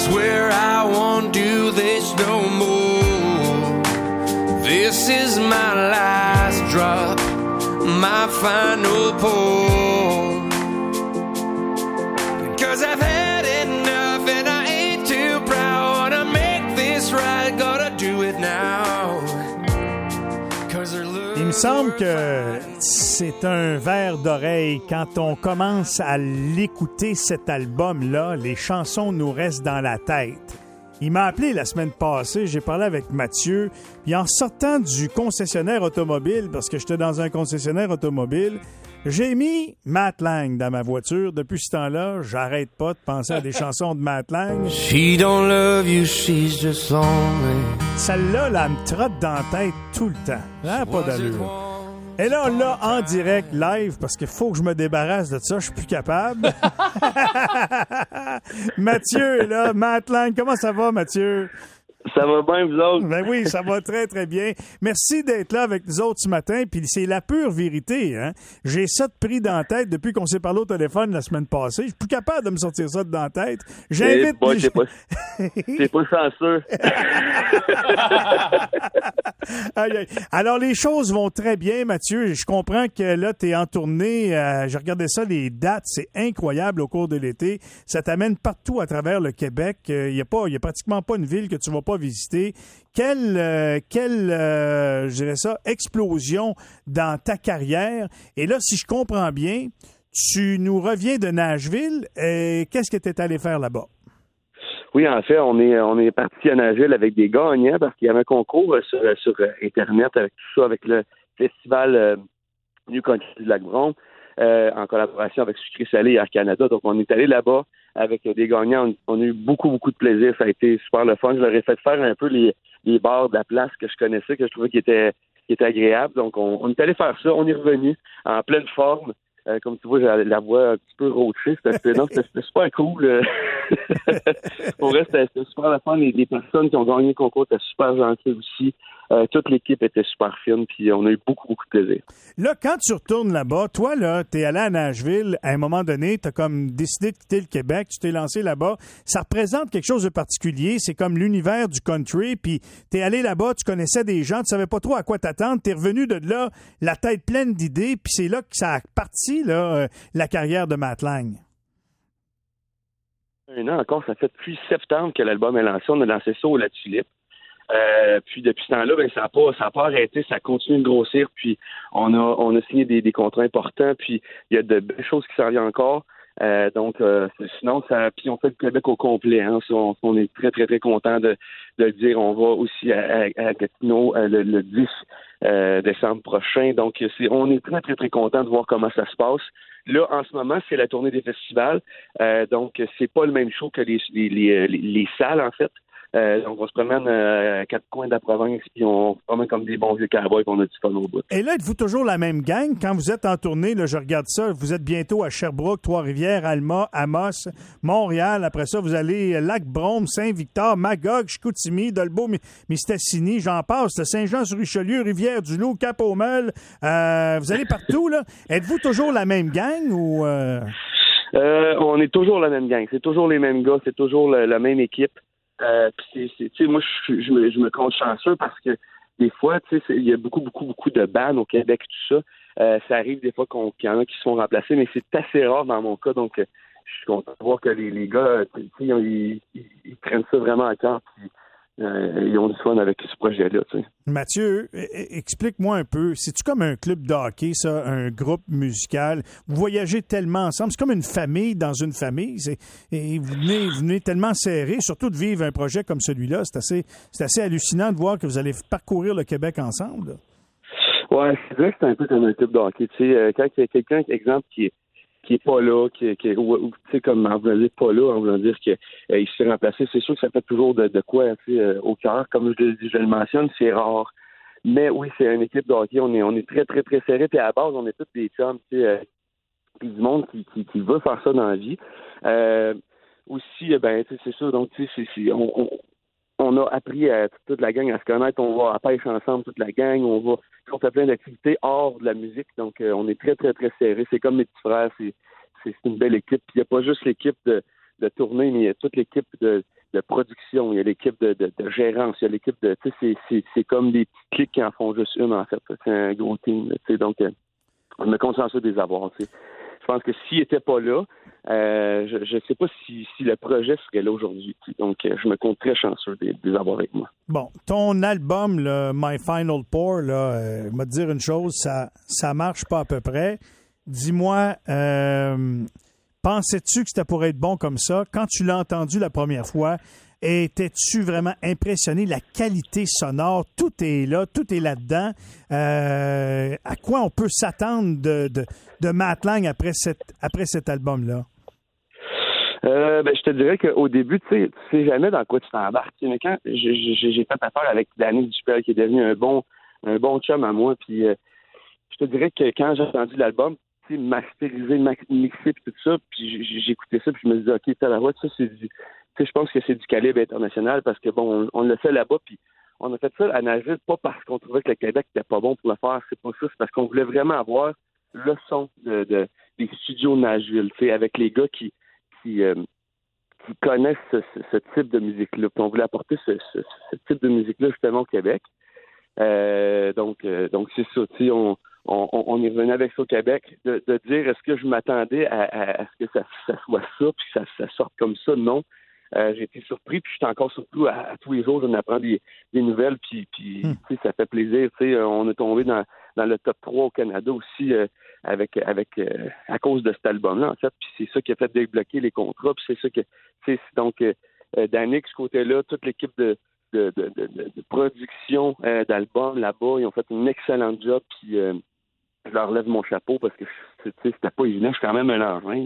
swear I won't do this no more. This is my last drop, my final pour. Cause I've had enough and I ain't too proud to make this right, gotta do it now. Il me semble que c'est un verre d'oreille quand on commence à l'écouter, cet album-là, les chansons nous restent dans la tête. Il m'a appelé la semaine passée, j'ai parlé avec Mathieu, puis en sortant du concessionnaire automobile, parce que j'étais dans un concessionnaire automobile, j'ai mis Matt Lang dans ma voiture. Depuis ce temps-là, j'arrête pas de penser à des chansons de Matt Lang. She don't love you, she's just lonely. Celle-là, là, elle me trotte dans la tête tout le temps. Hein, pas d'allure. Et là, on l'a en direct, live, parce qu'il faut que je me débarrasse de ça. Je suis plus capable. Mathieu est là. Matt Lang, comment ça va, Mathieu? Ça va bien, vous autres? Ben oui, ça va très, très bien. Merci d'être là avec nous autres ce matin. Puis c'est la pure vérité, hein. J'ai ça de pris dans la tête depuis qu'on s'est parlé au téléphone la semaine passée. Je suis plus capable de me sortir ça de dans la tête. J'invite... C'est pas chanceux. Aïe, aïe. Alors, les choses vont très bien, Mathieu. Je comprends que là, tu es en tournée. Je regardais ça, les dates. C'est incroyable au cours de l'été. Ça t'amène partout à travers le Québec. Il y a pratiquement pas une ville que tu vas pas visiter. Quelle je dirais ça, explosion dans ta carrière. Et là, si je comprends bien, tu nous reviens de Nashville. Qu'est-ce que tu es allé faire là-bas? Oui, en fait, on est parti à Nashville avec des gagnants parce qu'il y avait un concours sur Internet avec tout ça, avec le festival New Country du Lac-Brome, en collaboration avec Sucré Salé et Air Canada. Donc, on est allé là-bas avec des gagnants. On a eu beaucoup, beaucoup de plaisir. Ça a été super le fun. Je leur ai fait faire un peu les bars de la place que je connaissais, que je trouvais qui étaient agréables. Donc, on est allé faire ça. On est revenu en pleine forme. Comme tu vois, j'ai la voix un petit peu roachée. C'était super cool. Pour vrai, c'était super le fun. Les personnes qui ont gagné le concours étaient super gentilles aussi. Toute l'équipe était super fine, puis on a eu beaucoup, beaucoup de plaisir. Là, quand tu retournes là-bas, toi, là, t'es allé à Nashville, à un moment donné, t'as comme décidé de quitter le Québec, tu t'es lancé là-bas. Ça représente quelque chose de particulier, c'est comme l'univers du country, puis t'es allé là-bas, tu connaissais des gens, tu savais pas trop à quoi t'attendre, t'es revenu de là, la tête pleine d'idées, puis c'est là que ça a parti, là, la carrière de Matt Lang. Un an encore, ça fait depuis septembre que l'album est lancé. On a lancé ça au La Tulipe. Puis depuis ce temps-là, ben ça a pas arrêté, ça continue de grossir. Puis on a signé des contrats importants. Puis il y a de belles choses qui s'en viennent encore. Donc sinon, puis on fait le Québec au complet. Hein. On est très très très content de le dire. On va aussi à Gatineau le 10 décembre prochain. Donc on est très très très content de voir comment ça se passe. Là, en ce moment, c'est la tournée des festivals. Donc c'est pas le même show que les salles en fait. Donc, on se promène à quatre coins de la province, puis on se promène comme des bons vieux cowboys, puis on a du fun au bout. Et là, êtes-vous toujours la même gang? Quand vous êtes en tournée, là, je regarde ça, vous êtes bientôt à Sherbrooke, Trois-Rivières, Alma, Amos, Montréal. Après ça, vous allez Lac-Brome, Saint-Victor, Magog, Chicoutimi, Dolbeau, Mistassini, j'en passe, Saint-Jean-sur-Richelieu, Rivière-du-Loup, Cap-au-Meul. Vous allez partout, là. Êtes-vous toujours la même gang ou... On est toujours la même gang. C'est toujours les mêmes gars, c'est toujours la même équipe. Puis tu sais, moi, je me compte chanceux parce que des fois, tu sais, il y a beaucoup de bandes au Québec, tout ça. Ça arrive des fois qu'il y en a qui se font remplacer, mais c'est assez rare dans mon cas. Donc, je suis content de voir que les gars, tu sais, ils prennent ça vraiment à cœur. Puis, ils ont du fun avec ce projet-là, tu sais. Mathieu, explique-moi un peu. C'est-tu comme un club de hockey, ça, un groupe musical? Vous voyagez tellement ensemble. C'est comme une famille dans une famille. Et vous venez tellement serrés, surtout de vivre un projet comme celui-là. C'est assez hallucinant de voir que vous allez parcourir le Québec ensemble. Ouais, c'est vrai que c'est un peu comme un club de hockey. Tu sais, quand il y a quelqu'un, exemple, qui est pas là, tu sais, comme en voulant dire pas là, en voulant dire qu'il se fait remplacer, c'est sûr que ça fait toujours de quoi, tu sais, au cœur. Comme je le mentionne, c'est rare. Mais oui, c'est une équipe de hockey, on est très, très, très serrés, puis à la base, on est tous des chums, tu sais, puis du monde qui veut faire ça dans la vie. Aussi, ben, tu sais, c'est ça, donc, tu sais, on a appris à toute la gang à se connaître, on va à pêche ensemble, toute la gang, on fait plein d'activités hors de la musique, donc on est très, très, très serrés. C'est comme mes petits frères, c'est une belle équipe. Puis il n'y a pas juste l'équipe de tournée, mais il y a toute l'équipe de production, il y a l'équipe de gérance, il y a l'équipe de... Tu sais, c'est comme des petits clics qui en font juste une, en fait. C'est un gros team. Tu sais, donc, on me concentre des avoirs. Tu sais. Je pense que s'il n'était pas là, je ne sais pas si le projet serait là aujourd'hui. Tu sais. Donc, je me compte très chanceux des avoir avec moi. Bon, ton album, là, My Final Pour, là, m'a te dire une chose, ça marche pas à peu près. Dis-moi, pensais-tu que ça pourrait être bon comme ça? Quand tu l'as entendu la première fois, étais-tu vraiment impressionné? La qualité sonore, tout est là, tout est là-dedans. À quoi on peut s'attendre de Matt Lang après cet album-là? Je te dirais qu'au début, tu sais jamais dans quoi tu t'embarques. Mais quand j'ai fait affaire avec Danny Dupel, qui est devenu un bon chum à moi, puis je te dirais que quand j'ai entendu l'album, masterisé, mixé, puis tout ça, puis j'ai écouté ça, puis je me disais, OK, la voix, ça, c'est du... Tu sais, je pense que c'est du calibre international, parce que, bon, on l'a fait là-bas, puis on a fait ça à Nashville, pas parce qu'on trouvait que le Québec était pas bon pour le faire, c'est pas ça, c'est parce qu'on voulait vraiment avoir le son des studios Nashville, tu sais, avec les gars qui connaissent ce type de musique-là, puis on voulait apporter ce type de musique-là, justement, au Québec. Donc c'est ça, tu sais, on est revenu avec ça au Québec, de dire est-ce que je m'attendais à ce que ça soit ça, puis que ça sorte comme ça, non. J'ai été surpris, puis je suis encore surpris à tous les jours, j'en apprends des nouvelles, puis tu sais, ça fait plaisir, tu sais, on est tombé dans le top 3 au Canada aussi à cause de cet album-là, en fait, puis c'est ça qui a fait débloquer les contrats, puis c'est ça que, c'est donc, Danick, ce côté-là, toute l'équipe de production d'albums là-bas, ils ont fait un excellent job, puis je leur lève mon chapeau parce que c'était pas évident, je suis quand même un engin.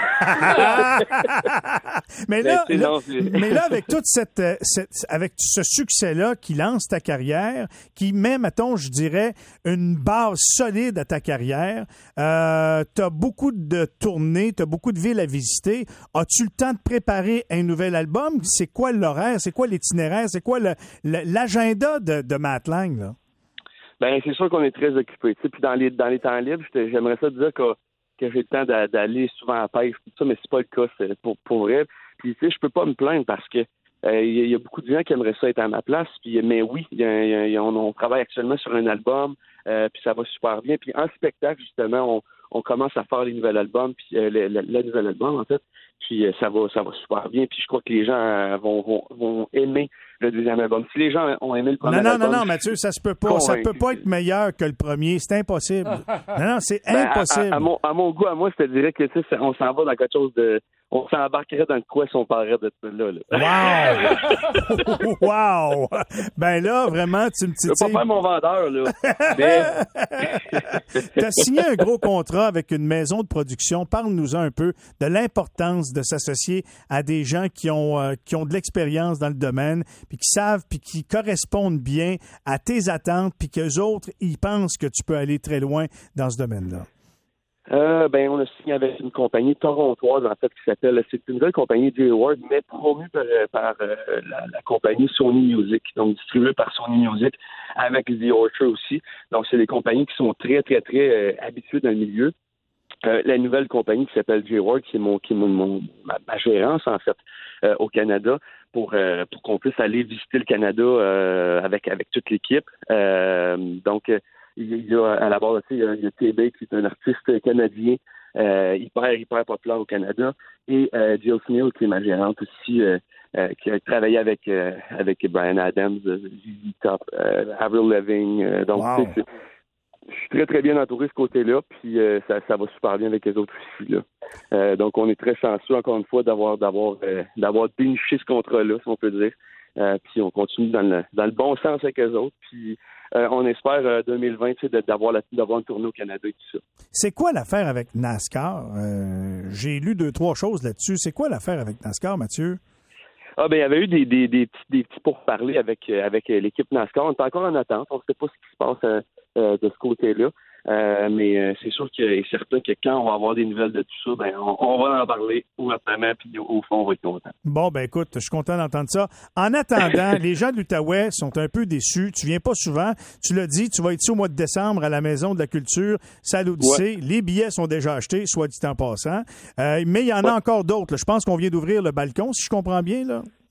mais là, avec toute avec ce succès-là qui lance ta carrière, qui met, mettons, je dirais, une base solide à ta carrière, t'as beaucoup de tournées, t'as beaucoup de villes à visiter. As-tu le temps de préparer un nouvel album? C'est quoi l'horaire? C'est quoi l'itinéraire? C'est quoi l'agenda de Matt Lang, là? Ben, c'est sûr qu'on est très occupé. Tu sais, puis dans les temps libres, j'aimerais ça dire que j'ai le temps d'aller souvent à la pêche, tout ça, mais c'est pas le cas, c'est pour vrai. Puis tu sais, je peux pas me plaindre parce que il y a beaucoup de gens qui aimeraient ça être à ma place. Puis, mais oui, on travaille actuellement sur un album, puis ça va super bien. Puis en spectacle, justement, on commence à faire les nouveaux albums, puis le nouvel album, en fait. Puis ça va super bien. Puis je crois que les gens vont aimer le deuxième album. Si les gens ont aimé le premier album... Non, Mathieu, ça se peut pas. Ça peut pas être meilleur que le premier. C'est impossible. Non, c'est impossible. À mon goût, à moi, je te dirais que on s'en va dans quelque chose de... On s'embarquerait dans le quoi si on parlerait de ça là. Wow! Wow! Ben là, vraiment, tu me titilles. Je vais pas faire mon vendeur, là. Tu as signé un gros contrat avec une maison de production. Parle-nous un peu de l'importance de s'associer à des gens qui ont de l'expérience dans le domaine, puis qui savent, puis qui correspondent bien à tes attentes, puis qu'eux autres, ils pensent que tu peux aller très loin dans ce domaine-là. On a signé avec une compagnie torontoise, en fait, qui s'appelle... C'est une nouvelle compagnie J-Ward, mais promue par la compagnie Sony Music, donc distribuée par Sony Music, avec The Orchard aussi. Donc, c'est des compagnies qui sont très, très, très habituées dans le milieu. La nouvelle compagnie qui s'appelle J-Ward, qui est ma gérance, en fait, au Canada, pour qu'on puisse aller visiter le Canada avec toute l'équipe. Il y a à la base, il y a TB qui est un artiste canadien hyper populaire au Canada, et Jill Smith qui est ma gérante aussi, qui a travaillé avec Bryan Adams, ZZ Top, Avril Lavigne. Donc, wow. Je suis très, très bien entouré de ce côté-là, puis ça va super bien avec les autres aussi, là. Donc, on est très chanceux, encore une fois, d'avoir déniché ce contrat-là, si on peut dire. Puis on continue dans le bon sens avec eux autres, puis on espère 2020 d'avoir une tournée au Canada et tout ça. C'est quoi l'affaire avec NASCAR? J'ai lu 2-3 choses là-dessus. C'est quoi l'affaire avec NASCAR, Mathieu? Il y avait eu des petits pourparlers avec l'équipe NASCAR. On est encore en attente. On ne sait pas ce qui se passe de ce côté-là. Mais c'est sûr qu'il est certain que quand on va avoir des nouvelles de tout ça, on va en parler ouvertement, puis au fond, on va être content. Bon, écoute, je suis content d'entendre ça. En attendant, les gens de l'Outaouais sont un peu déçus. Tu viens pas souvent. Tu l'as dit, tu vas être ici au mois de décembre à la Maison de la Culture, salle Odyssée. Ouais. Les billets sont déjà achetés, soit dit en passant. Mais il y en a encore d'autres. Là. Je pense qu'on vient d'ouvrir le balcon, si je comprends bien, là.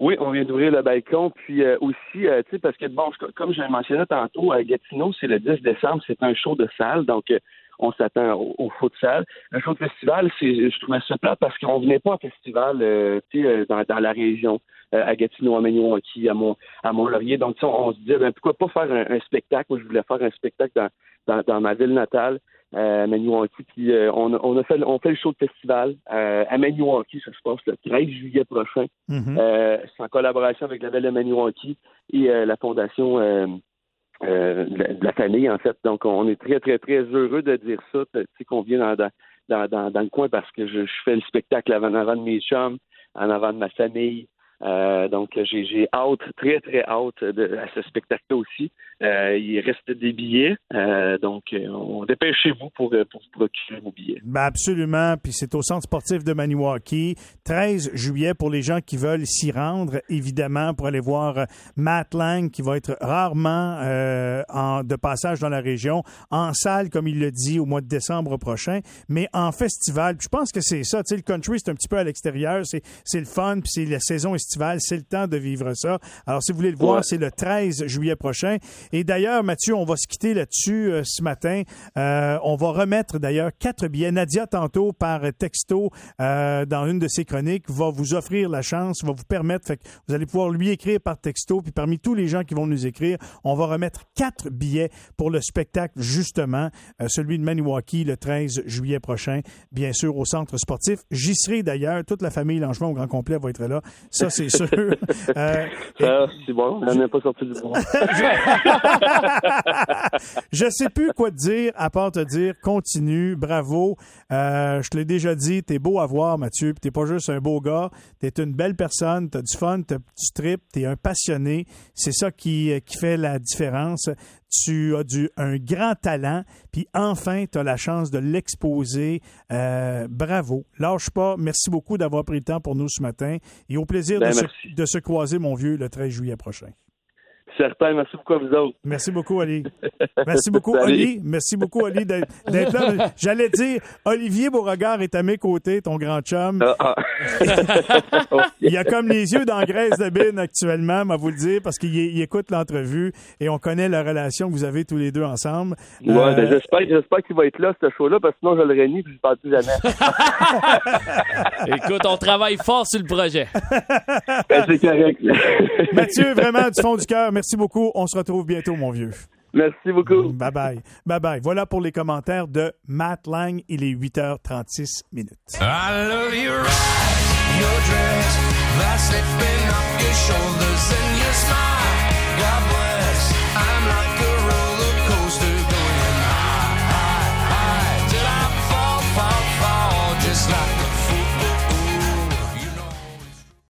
Oui, on vient d'ouvrir le balcon, puis aussi, tu sais, parce que, bon, comme je le mentionnais tantôt, à Gatineau, c'est le 10 décembre, c'est un show de salle, donc on s'attend au show de salle. Un show de festival, je trouvais ça plate parce qu'on venait pas au festival, tu sais, dans la région, à Gatineau, à Maniwaki, à Mont-Laurier, donc on se disait, ben, pourquoi pas faire un spectacle? Moi, je voulais faire un spectacle dans ma ville natale, Maniwaki, puis on fait le show de festival à Maniwaki, ça se passe le 13 juillet prochain. Mm-hmm. C'est en collaboration avec la ville de Maniwaki et la fondation de la famille, en fait. Donc, on est très, très, très heureux de dire ça, tu sais, qu'on vient dans le coin parce que je fais le spectacle en avant de mes chums, en avant de ma famille. Donc, j'ai hâte, très, très hâte à ce spectacle-là aussi. Il reste des billets, donc dépêchez-vous pour procurer vos billets. Ben absolument, puis c'est au Centre sportif de Maniwaki, 13 juillet pour les gens qui veulent s'y rendre, évidemment, pour aller voir Matt Lang, qui va être rarement de passage dans la région, en salle, comme il le dit, au mois de décembre prochain, mais en festival. Puis je pense que c'est ça, tu sais, le country, c'est un petit peu à l'extérieur, c'est le fun, puis c'est la saison estivale, c'est le temps de vivre ça. Alors, si vous voulez le voir, c'est le 13 juillet prochain. Et d'ailleurs, Mathieu, on va se quitter là-dessus ce matin. On va remettre d'ailleurs 4 billets. Nadia, tantôt, par texto, dans une de ses chroniques, va vous offrir la chance, va vous permettre, fait que vous allez pouvoir lui écrire par texto, puis parmi tous les gens qui vont nous écrire, on va remettre 4 billets pour le spectacle, justement, celui de Maniwaki, le 13 juillet prochain, bien sûr, au Centre sportif. J'y serai d'ailleurs, toute la famille Langevin au grand complet va être là. Ça, c'est sûr. C'est bon, on n'est pas sorti du bois. Je sais plus quoi te dire, à part te dire, continue, bravo. Je te l'ai déjà dit, t'es beau à voir, Mathieu, puis t'es pas juste un beau gars, t'es une belle personne, t'as du fun, tu tripes, t'es un passionné. C'est ça qui fait la différence. Tu as un grand talent, puis enfin, tu as la chance de l'exposer. Bravo. Lâche pas. Merci beaucoup d'avoir pris le temps pour nous ce matin. Et au plaisir de se croiser, mon vieux, le 13 juillet prochain. Certain. Merci beaucoup à vous autres. Merci beaucoup, Ali. Merci beaucoup, Oli. Merci beaucoup, Oli, d'être là. J'allais dire, Olivier Beauregard est à mes côtés, ton grand chum. Il a comme les yeux dans la graisse de bine actuellement, à vous le dire, parce qu'il écoute l'entrevue et on connaît la relation que vous avez tous les deux ensemble. Ouais, ben j'espère qu'il va être là, ce show-là, parce que sinon je l'aurais mis et je ne parle plus jamais. Écoute, on travaille fort sur le projet. Ben, c'est correct. Mathieu, vraiment, du fond du cœur, merci beaucoup. On se retrouve bientôt, mon vieux. Merci beaucoup. Bye-bye. Bye-bye. Voilà pour les commentaires de Matt Lang. Il est 8h36 minutes. I love your eyes, your dress, that's it.